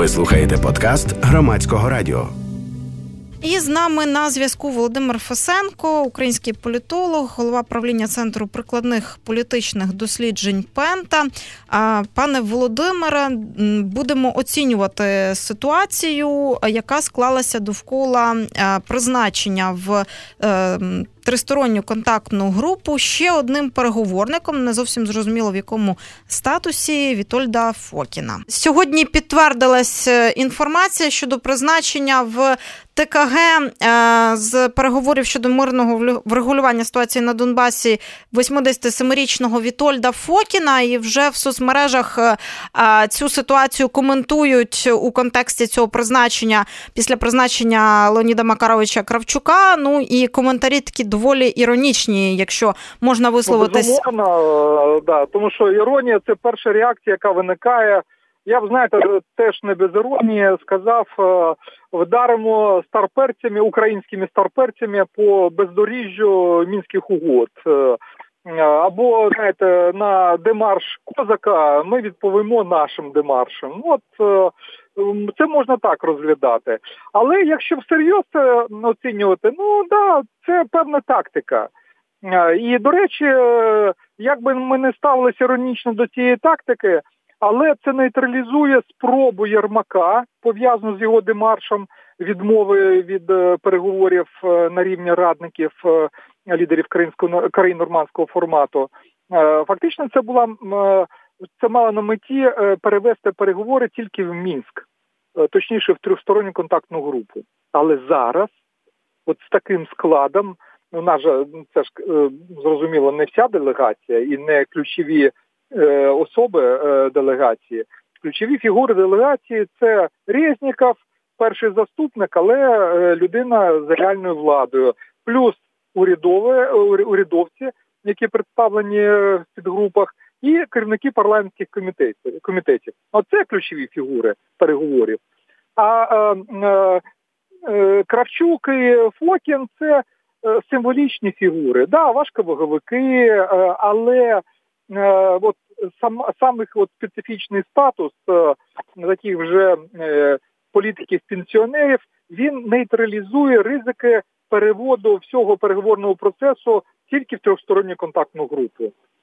Ви слухаєте подкаст Громадського радіо. І з нами на зв'язку Володимир Фесенко, український політолог, голова правління Центру прикладних політичних досліджень ПЕНТА. Пане Володимире, будемо оцінювати ситуацію, яка склалася довкола призначення в тристоронню контактну групу ще одним переговорником, не зовсім зрозуміло в якому статусі, Вітольда Фокіна. Сьогодні підтвердилась інформація щодо призначення в ТКГ з переговорів щодо мирного врегулювання ситуації на Донбасі 87-річного Вітольда Фокіна, і вже в соцмережах цю ситуацію коментують у контексті цього призначення після призначення Леоніда Макаровича Кравчука. Ну і коментарі такі доволі іронічні, якщо можна висловитись. Безумовно, да, тому що іронія – це перша реакція, яка виникає. Я б, знаєте, теж не без іронії сказав, вдаримо старперцями, українськими старперцями по бездоріжжю Мінських угод. Або, знаєте, на демарш Козака ми відповімо нашим демаршем. От це можна так розглядати. Але якщо всерйоз оцінювати, це певна тактика. І, до речі, як би ми не ставилися іронічно до цієї тактики, але це нейтралізує спробу Єрмака, пов'язану з його демаршем, відмови від переговорів на рівні радників лідерів країн нормандського формату. Фактично це мало на меті перевести переговори тільки в Мінськ, точніше в тристоронню контактну групу. Але зараз, от з таким складом, у нас же, це ж зрозуміло, не вся делегація і не ключові особи делегації. Ключові фігури делегації – це Резніков, перший заступник, але людина з реальною владою. Плюс урядовці, які представлені в підгрупах, і керівники парламентських комітетів. Оце ключові фігури переговорів. А Кравчук і Фокін – це символічні фігури. Да, важковаговики, але самих специфічний статус таких вже політиків-пенсіонерів, він нейтралізує ризики переводу всього переговорного процесу тільки в трьохсторонню контактну групу.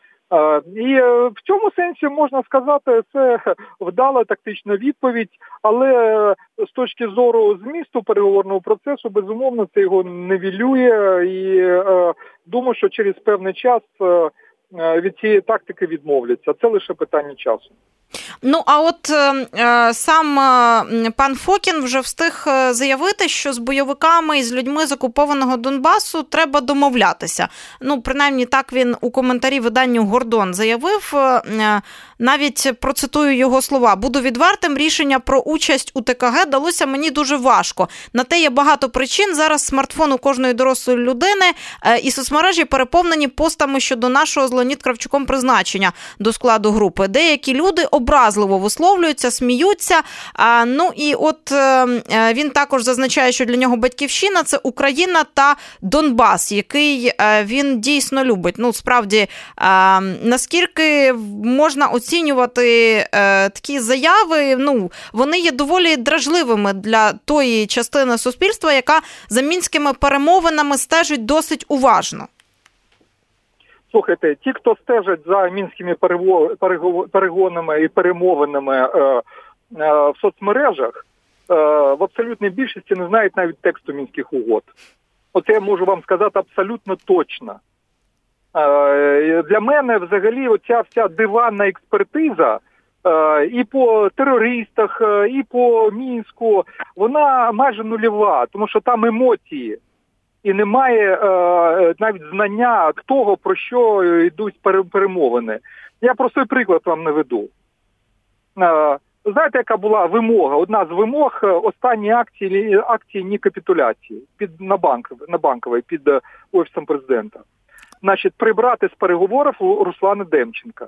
І в цьому сенсі можна сказати, це вдала тактична відповідь, але з точки зору змісту переговорного процесу, безумовно, це його нівелює, і думаю, що через певний час від цієї тактики відмовляться. Це лише питання часу. Ну, а от сам пан Фокін вже встиг заявити, що з бойовиками і з людьми з окупованого Донбасу треба домовлятися. Ну, принаймні, так він у коментарі виданню «Гордон» заявив. Навіть процитую його слова. «Буду відвертим, рішення про участь у ТКГ далося мені дуже важко. На те є багато причин. Зараз смартфон у кожної дорослої людини і соцмережі переповнені постами щодо нашого з Леонід Кравчуком призначення до складу групи. Деякі люди образливо висловлюються, сміються. Ну і от він також зазначає, що для нього батьківщина – це Україна та Донбас, який він дійсно любить. Ну, справді, наскільки можна оцінювати такі заяви, вони є доволі дражливими для тої частини суспільства, яка за мінськими перемовинами стежить досить уважно. Слухайте, ті, хто стежать за мінськими перегонами і перемовинами в соцмережах, в абсолютній більшості не знають навіть тексту мінських угод. Оце я можу вам сказати абсолютно точно. Для мене взагалі оця вся диванна експертиза і по терористах, і по Мінську, вона майже нульова, тому що там емоції. І немає навіть знання того, про що йдуть перемовини. Я простий приклад вам наведу. Знаєте, яка була вимога? Одна з вимог останньої акції ні капітуляції на Банковій під Офісом президента. Значить, прибрати з переговорів Руслана Демченка.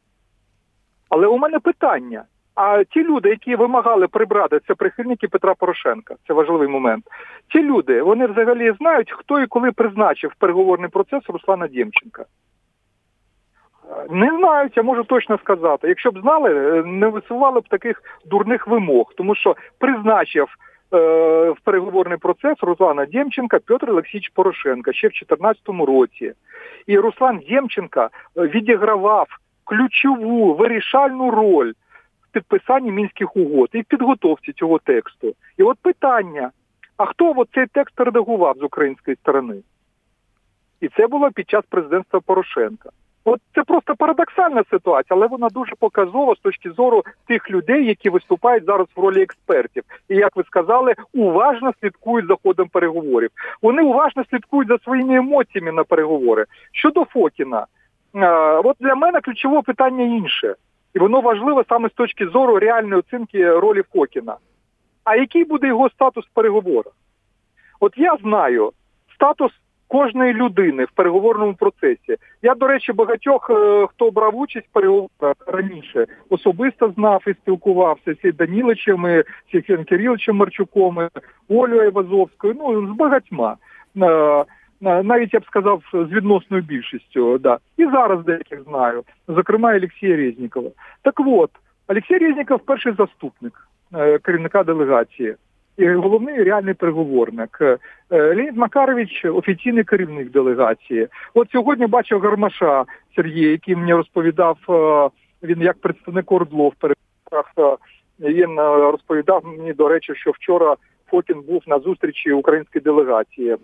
Але у мене питання. А ті люди, які вимагали прибрати, це прихильники Петра Порошенка. Це важливий момент. Ті люди, вони взагалі знають, хто і коли призначив переговорний процес Руслана Демченка. Не знають, я можу точно сказати. Якщо б знали, не висували б таких дурних вимог, тому що призначив в переговорний процес Руслана Демченка Петр Олексійович Порошенко ще в 2014 році. І Руслан Демченко відігравав ключову, вирішальну роль в підписанні Мінських угод і в підготовці цього тексту. І от питання, а хто цей текст редагував з української сторони? І це було під час президентства Порошенка. От це просто парадоксальна ситуація, але вона дуже показова з точки зору тих людей, які виступають зараз в ролі експертів. І, як ви сказали, уважно слідкують за ходом переговорів. Вони уважно слідкують за своїми емоціями на переговори. Щодо Фокіна, от для мене ключове питання інше. І воно важливе саме з точки зору реальної оцінки ролі Фокіна. А який буде його статус в переговорах? От я знаю статус кожної людини в переговорному процесі. Я, до речі, багатьох, хто брав участь в переговорах раніше, особисто знав і спілкувався з Даніличем, з Євгеном Кириловичем Марчуком, Олею Айвазовською, з багатьма. Навіть, я б сказав, з відносною більшістю. Да. І зараз деяких знаю, зокрема Олексія Резнікова. Так от, Олексій Резніков – перший заступник керівника делегації. І головний реальний переговорник. Леонід Макарович – офіційний керівник делегації. От сьогодні бачив Гармаша Сергія, який мені розповідав, він як представник ОРДЛО в переговорах, він розповідав мені, до речі, що вчора Фокін був на зустрічі української делегації,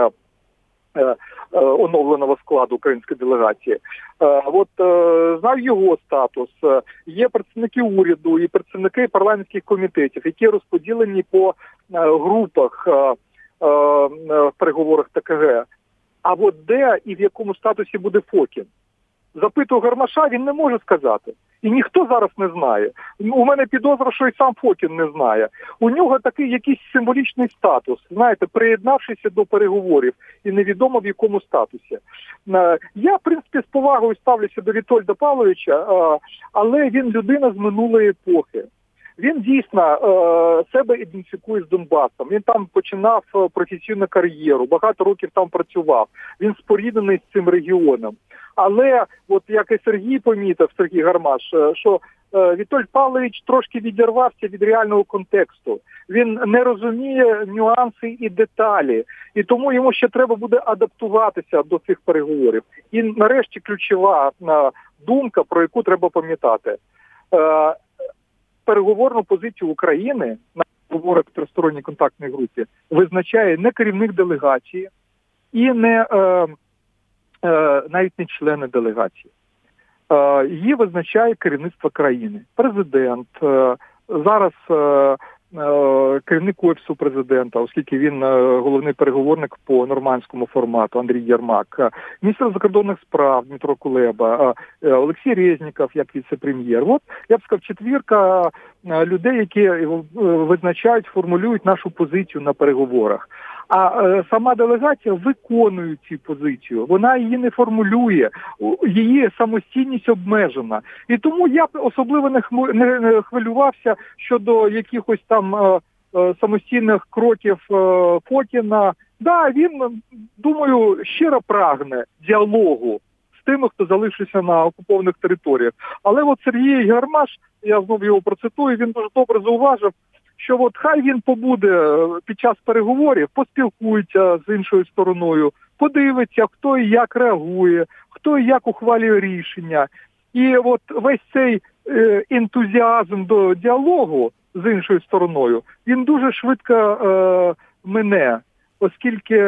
оновленого складу української делегації. Знаю його статус. Є представники уряду і представники парламентських комітетів, які розподілені по групах в переговорах ТКГ. А от де і в якому статусі буде Фокін? Запитую Гармаша, він не може сказати. І ніхто зараз не знає. У мене підозра, що і сам Фокін не знає. У нього такий якийсь символічний статус, знаєте, приєднавшися до переговорів і невідомо в якому статусі. Я, в принципі, з повагою ставлюся до Вітольда Павловича, але він людина з минулої епохи. Він дійсно себе ідентифікує з Донбасом. Він там починав професійну кар'єру, багато років там працював. Він споріднений з цим регіоном. Але, от як і Сергій помітив, Сергій Гармаш, що Вітольд Павлович трошки відірвався від реального контексту. Він не розуміє нюанси і деталі. І тому йому ще треба буде адаптуватися до цих переговорів. І нарешті ключова думка, про яку треба пам'ятати. Переговорну позицію України на переговорах в тристоронній контактній групі визначає не керівник делегації і не навіть не члени делегації. Її визначає керівництво країни. Президент, зараз керівник Офісу президента, оскільки він головний переговорник по нормандському формату, Андрій Єрмак, міністр закордонних справ Дмитро Кулеба, Олексій Резніков як віце-прем'єр. От, я б сказав, четвірка людей, які визначають, формулюють нашу позицію на переговорах. А сама делегація виконує цю позицію, вона її не формулює, її самостійність обмежена. І тому я особливо не хвилювався щодо якихось там самостійних кроків Фокіна. Да, він, думаю, щиро прагне діалогу з тими, хто залишився на окупованих територіях. Але от Сергій Гармаш, я знову його процитую, він дуже добре зауважив, що от хай він побуде під час переговорів, поспілкується з іншою стороною, подивиться, хто і як реагує, хто і як ухвалює рішення. І от весь цей ентузіазм до діалогу з іншою стороною, він дуже швидко мине, оскільки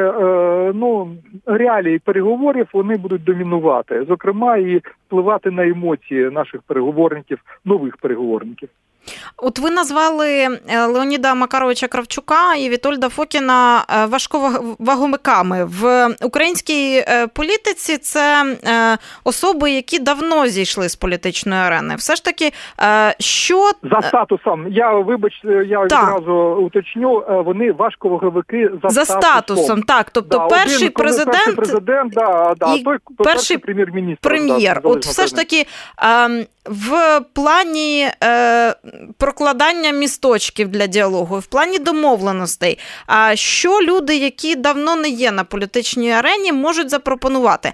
реалії переговорів вони будуть домінувати, зокрема і впливати на емоції наших переговорників, нових переговорників. От ви назвали Леоніда Макаровича Кравчука і Вітольда Фокіна важковагомиками. В українській політиці це особи, які давно зійшли з політичної арени. Все ж таки, що... За статусом. Я відразу уточню, вони важковаговики за статусом. Так, тобто перший президент і перший прем'єр-міністр. От все ж таки, в плані прокладання місточків для діалогу, в плані домовленостей. А що люди, які давно не є на політичній арені, можуть запропонувати?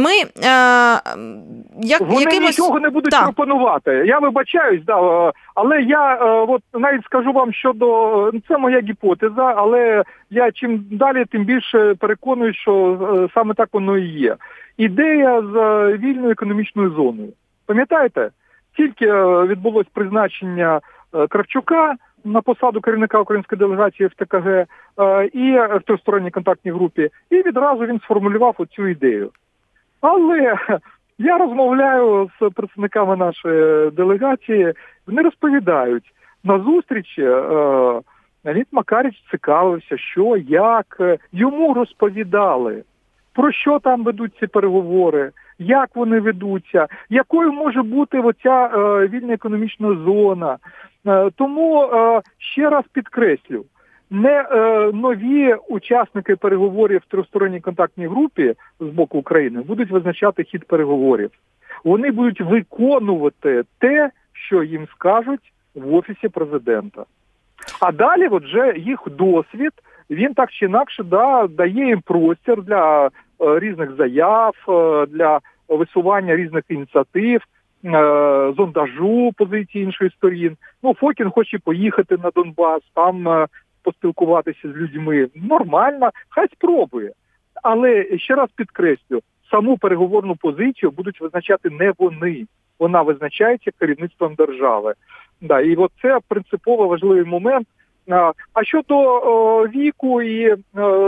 Вони нічого не будуть пропонувати. Я вибачаюсь, але я от навіть скажу вам щодо, це моя гіпотеза, але я чим далі, тим більше переконуюсь, що саме так воно і є. Ідея з вільною економічною зоною. Пам'ятаєте? Тільки відбулось призначення Кравчука на посаду керівника української делегації в ТКГ і в тристоронній контактній групі, і відразу він сформулював оцю ідею. Але я розмовляю з представниками нашої делегації, вони розповідають, на зустрічі Леонід Макаріч цікавився, що, як, йому розповідали, про що там ведуть ці переговори, як вони ведуться, якою може бути оця вільна економічна зона. Тому ще раз підкреслю, не нові учасники переговорів в тристоронній контактній групі з боку України будуть визначати хід переговорів. Вони будуть виконувати те, що їм скажуть в Офісі Президента. А далі от вже їх досвід, він так чи інакше дає їм простір для різних заяв, для висування різних ініціатив, зондажу позиції іншої сторін. Фокін хоче поїхати на Донбас, там поспілкуватися з людьми. Нормально, хай спробує. Але, ще раз підкреслю, саму переговорну позицію будуть визначати не вони. Вона визначається керівництвом держави. І от це принципово важливий момент. А щодо віку і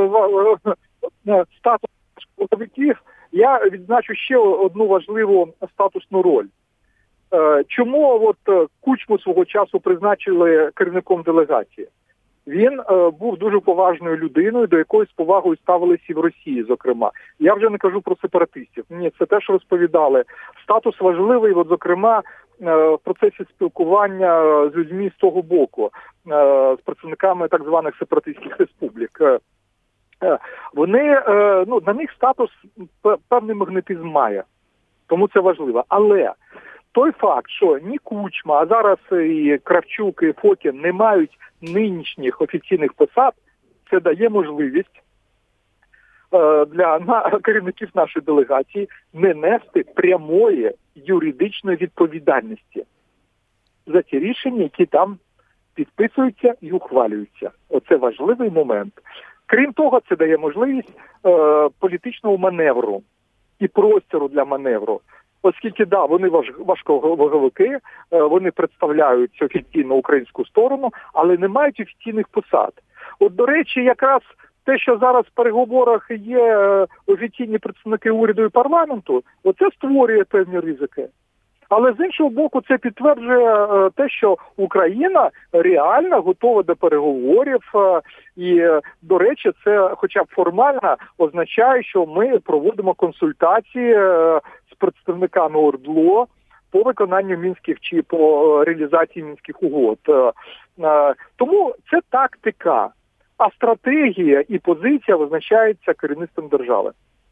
статусу чоловіків, я відзначу ще одну важливу статусну роль. Чому Кучму свого часу призначили керівником делегації? Він був дуже поважною людиною, до якої з повагою ставилися і в Росії, зокрема. Я вже не кажу про сепаратистів. Ні, це теж розповідали. Статус важливий, зокрема, в процесі спілкування з людьми з того боку, з представниками так званих сепаратистських республік. Вони, на них статус певний магнетизм має. Тому це важливо. Але той факт, що ні Кучма, а зараз і Кравчук, і Фокін не мають нинішніх офіційних посад, це дає можливість для керівників нашої делегації не нести прямої юридичної відповідальності за ті рішення, які там підписуються і ухвалюються. Оце важливий момент. Крім того, це дає можливість політичного маневру і простору для маневру. Оскільки, вони важковаговики, вони представляють офіційно українську сторону, але не мають офіційних посад. До речі, якраз те, що зараз в переговорах є офіційні представники уряду і парламенту, оце створює певні ризики. Але з іншого боку, це підтверджує те, що Україна реально готова до переговорів. І, до речі, це хоча б формально означає, що ми проводимо консультації з представниками ОРДЛО по виконанню мінських чи по реалізації мінських угод. Тому це тактика, а стратегія і позиція визначається керівництвом держави.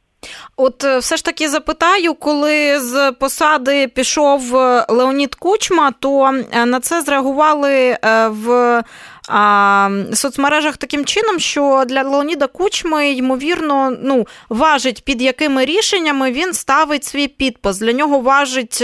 Все ж таки запитаю, коли з посади пішов Леонід Кучма, то на це зреагували в соцмережах таким чином, що для Леоніда Кучми, ймовірно, важить, під якими рішеннями він ставить свій підпис. Для нього важить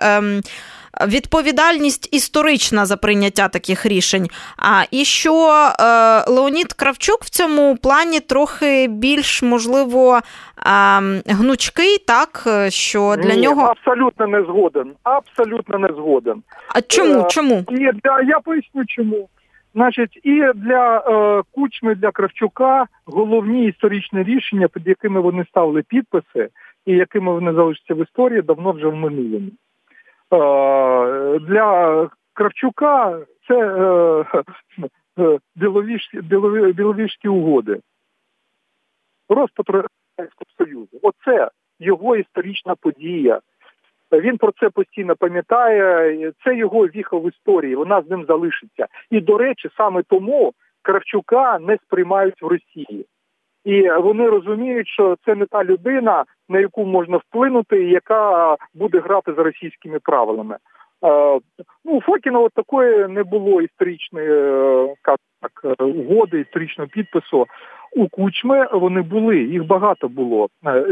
відповідальність історична за прийняття таких рішень. І що Леонід Кравчук в цьому плані трохи більш, можливо, гнучкий, так? Що для нього... Абсолютно не згоден. Абсолютно не згоден. А чому? Чому? Я поясню, чому. Значить, і для Кучми, для Кравчука головні історичні рішення, під якими вони ставили підписи, і якими вони залишаться в історії, давно вже в минулому. Для Кравчука це Біловіжські угоди. Розпад Радянського Союзу. Оце його історична подія. Він про це постійно пам'ятає. Це його віха в історії. Вона з ним залишиться. І, до речі, саме тому Кравчука не сприймають в Росії. І вони розуміють, що це не та людина, на яку можна вплинути, і яка буде грати за російськими правилами. У Фокіна от такої не було історичної угоди, історичного підпису. У Кучми вони були, їх багато було,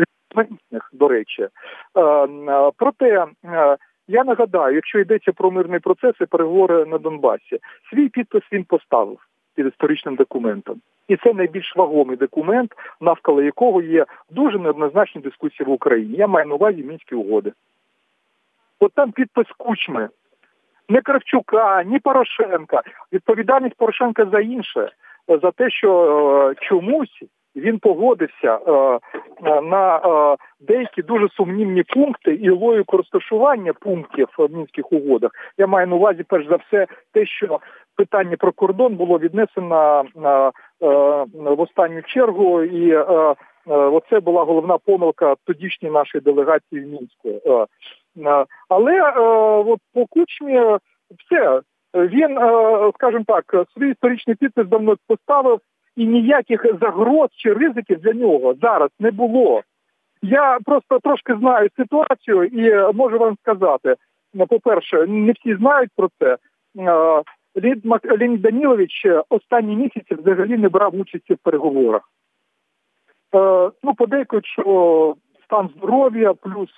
до речі. Проте, я нагадаю, якщо йдеться про мирний процес і переговори на Донбасі, свій підпис він поставив під історичним документом. І це найбільш вагомий документ, навколо якого є дуже неоднозначні дискусії в Україні. Я маю на увазі Мінські угоди. От там підпис Кучми. Не Кравчука, ні Порошенка. Відповідальність Порошенка за інше. За те, що чомусь він погодився на деякі дуже сумнівні пункти і логіку розташування пунктів в Мінських угодах. Я маю на увазі, перш за все, те, що питання про кордон було віднесено в останню чергу, і оце була головна помилка тодішньої нашої делегації в Мінську. Але от по Кучмі все. Він, скажімо так, свій історичний підпис давно поставив, і ніяких загроз чи ризиків для нього зараз не було. Я просто трошки знаю ситуацію і можу вам сказати, по-перше, не всі знають про це. Леонід Данілович останні місяці взагалі не брав участі в переговорах. Подейкують, що стан здоров'я, плюс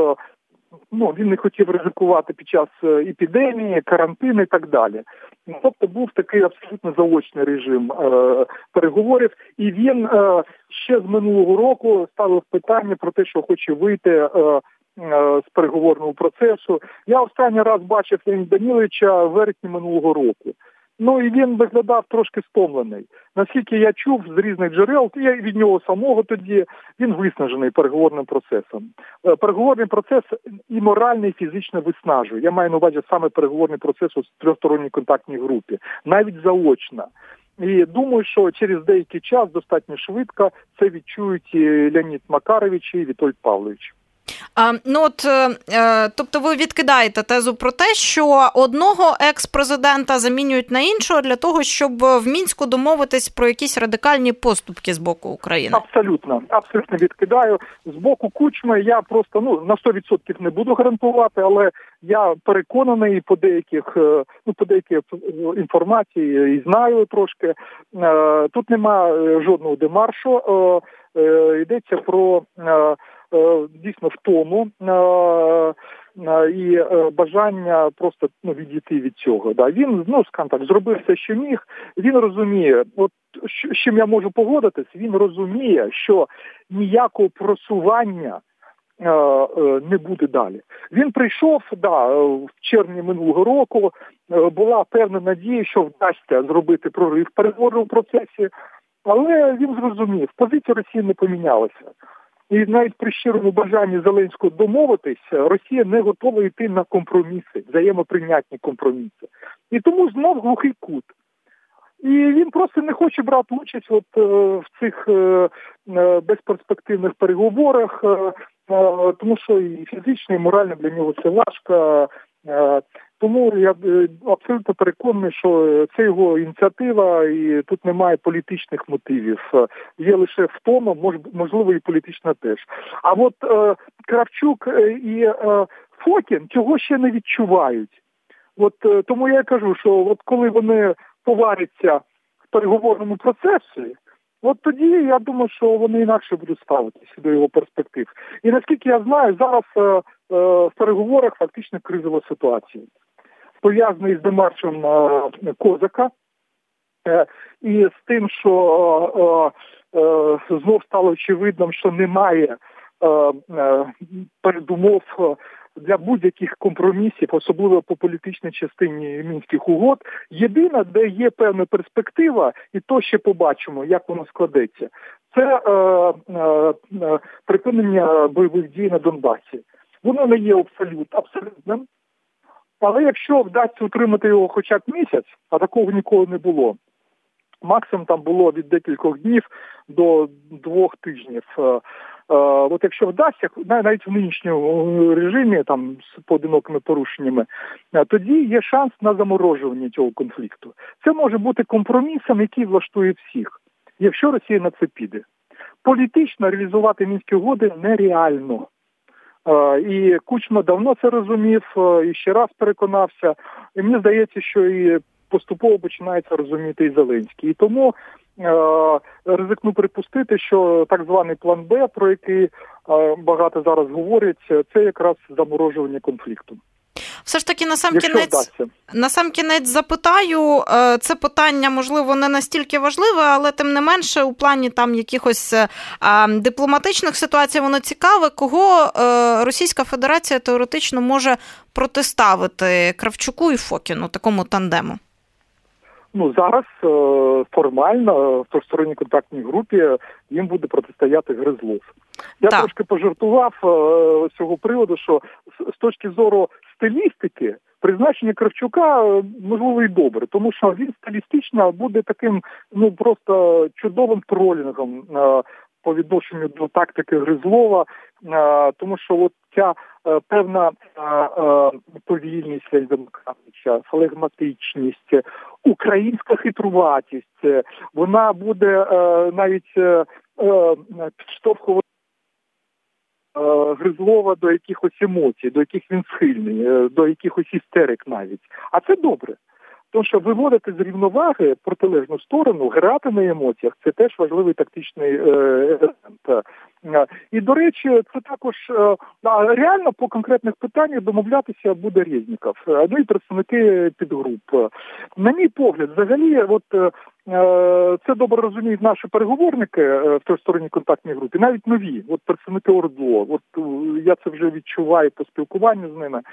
він не хотів ризикувати під час епідемії, карантину і так далі. Тобто був такий абсолютно заочний режим переговорів, і він ще з минулого року ставив питання про те, що хоче вийти з переговорного процесу. Я останній раз бачив Леоніда Даніловича в вересні минулого року. І він виглядав трошки стомлений. Наскільки я чув з різних джерел, я від нього самого тоді, він виснажений переговорним процесом. Переговорний процес і морально, і фізично виснажує. Я маю на увазі саме переговорний процес у трьохсторонній контактній групі, навіть заочно. І думаю, що через деякий час, достатньо швидко, це відчують і Леонід Макарович, і Вітольд Павлович. Тобто ви відкидаєте тезу про те, що одного екс-президента замінюють на іншого для того, щоб в Мінську домовитись про якісь радикальні поступки з боку України? Абсолютно відкидаю. З боку Кучми я просто на 100% не буду гарантувати, але я переконаний по деяких інформації і знаю трошки. Тут немає жодного демаршу. Йдеться про дійсно втому і бажання просто відійти від цього. Да. Він, скажімо так, зробив все, що міг. Він розуміє, з чим я можу погодитись, він розуміє, що ніякого просування не буде далі. Він прийшов, в червні минулого року, була певна надія, що вдасться зробити прорив в переговорному процесі, але він зрозумів, позиція Росії не помінялася. І навіть при щирому бажанні Зеленського домовитись, Росія не готова йти на компроміси, взаємоприйнятні компроміси. І тому знов глухий кут. І він просто не хоче брати участь в цих безперспективних переговорах, тому що і фізично, і морально для нього це важко. Тому я абсолютно переконаний, що це його ініціатива, і тут немає політичних мотивів. Є лише втома, можливо, і політична теж. А от Кравчук і Фокін цього ще не відчувають. Тому я кажу, що коли вони поваряться в переговорному процесі, тоді я думаю, що вони інакше будуть ставитися до його перспектив. І наскільки я знаю, зараз в переговорах фактично кризова ситуація. Пов'язаний з демаршем Козака і з тим, що знов стало очевидним, що немає передумов для будь-яких компромісів, особливо по політичній частині Мінських угод. Єдине, де є певна перспектива, і то ще побачимо, як воно складеться, це припинення бойових дій на Донбасі. Воно не є абсолютним. Але якщо вдасться утримати його хоча б місяць, а такого ніколи не було, максимум там було від декількох днів до 2 тижнів. Якщо вдасться, навіть в нинішньому режимі, там, з поодинокими порушеннями, тоді є шанс на заморожування цього конфлікту. Це може бути компромісом, який влаштує всіх, якщо Росія на це піде. Політично реалізувати Мінські угоди нереально. І Кучма давно це розумів, і ще раз переконався. І мені здається, що і поступово починається розуміти і Зеленський. І тому ризикну припустити, що так званий план Б, про який багато зараз говорять, це якраз заморожування конфлікту. Все ж таки, на сам кінець запитаю, це питання, можливо, не настільки важливе, але тим не менше у плані там якихось дипломатичних ситуацій воно цікаве. Кого Російська Федерація теоретично може протиставити Кравчуку і Фокіну, такому тандему? Зараз формально в тристоронній контактній групі їм буде протистояти Гризлов. Я трошки пожартував з цього приводу, що з точки зору стилістики призначення Кравчука, можливо, і добре, тому що він стилістично буде таким, просто чудовим тролінгом по відношенню до тактики Гризлова, тому що от ця певна повільність Демократича, флегматичність, українська хитруватість, вона буде навіть підштовхувати Гризлова до якихось емоцій, до яких він схильний, до якихось істерик навіть. А це добре. Тому що виводити з рівноваги протилежну сторону, грати на емоціях – це теж важливий тактичний елемент. І, до речі, це також реально по конкретних питаннях домовлятися буде Резніков, і представники підгруп. На мій погляд, взагалі, це добре розуміють наші переговорники в тристоронній контактній групі, навіть нові, представники ОРДЛО. Я це вже відчуваю по спілкуванню з ними.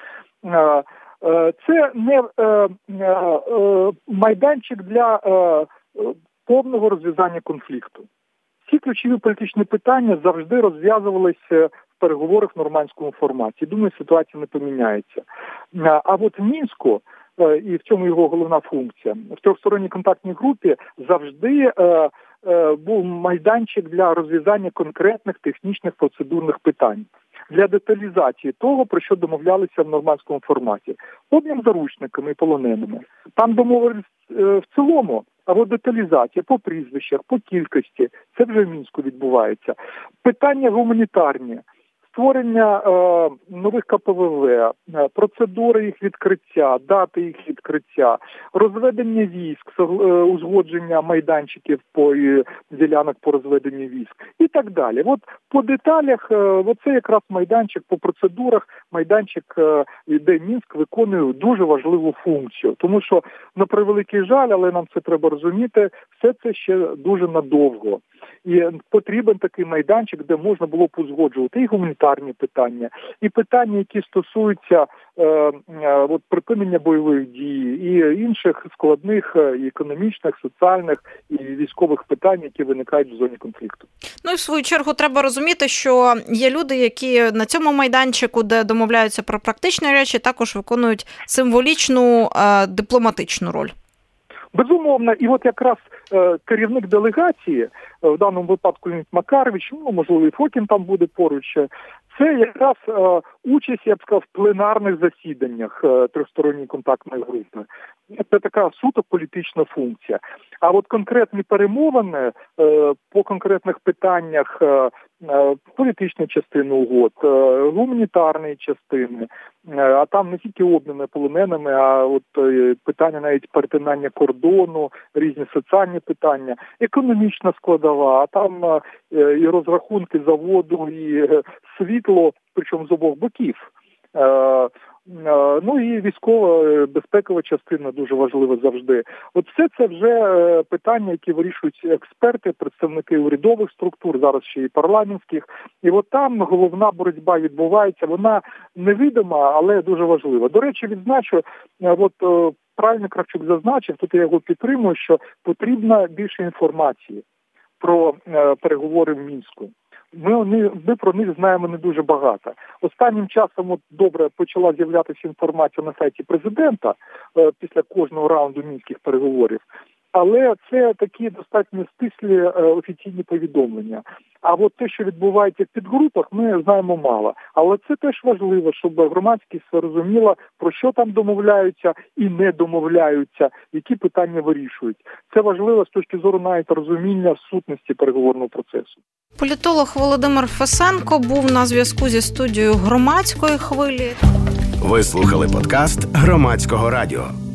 Це не майданчик для повного розв'язання конфлікту. Всі ключові політичні питання завжди розв'язувалися в переговорах в нормандському форматі. Думаю, ситуація не поміняється. А в Мінську, і в цьому його головна функція, в трьохсторонній контактній групі завжди був майданчик для розв'язання конкретних технічних процедурних питань, для деталізації того, про що домовлялися в нормандському форматі. Обмін заручниками і полоненими. Там домовились в цілому, а деталізація по прізвищах, по кількості, це вже в Мінську відбувається. Питання гуманітарні, створення нових КПВВ, процедури їх відкриття, дати їх відкриття, розведення військ, узгодження майданчиків по ділянок по розведенню військ і так далі. По деталях, це якраз майданчик по процедурах, майданчик, де Мінськ виконує дуже важливу функцію. Тому що, на превеликий жаль, але нам це треба розуміти, все це ще дуже надовго. І потрібен такий майданчик, де можна було б узгоджувати і гуманітарні питання, і питання, які стосуються припинення бойових дій, і інших складних і економічних, соціальних і військових питань, які виникають в зоні конфлікту. І в свою чергу треба розуміти, що є люди, які на цьому майданчику, де домовляються про практичні речі, також виконують символічну дипломатичну роль. Безумовно, і якраз керівник делегації, в даному випадку Леонід Макарович, можливо, і Фокін там буде поруч, це якраз участь, я б сказав, в пленарних засіданнях тристоронньої контактної групи. Це така суто політична функція. А конкретні перемовини по конкретних питаннях політичної частини угод, гуманітарної частини, а там не тільки обміни полоненими, а питання навіть перетинання кордону, різні соціальні питання, економічна складова, а там і розрахунки за воду, і світло, причому з обох боків. І військова безпекова частина дуже важлива завжди. Все це вже питання, які вирішують експерти, представники урядових структур, зараз ще і парламентських. І там головна боротьба відбувається. Вона невидима, але дуже важлива. До речі, відзначу, правильно Кравчук зазначив, тут я його підтримую, що потрібно більше інформації про переговори в Мінську. Ми про них знаємо не дуже багато. Останнім часом добре почала з'являтися інформація на сайті президента після кожного раунду мінських переговорів. Але це такі достатньо стислі офіційні повідомлення. А от те, що відбувається в підгрупах, ми знаємо мало. Але це теж важливо, щоб громадськість розуміла, про що там домовляються і не домовляються, які питання вирішують. Це важливо з точки зору навіть розуміння сутності переговорного процесу. Політолог Володимир Фесенко був на зв'язку зі студією Громадської хвилі. Ви слухали подкаст Громадського радіо.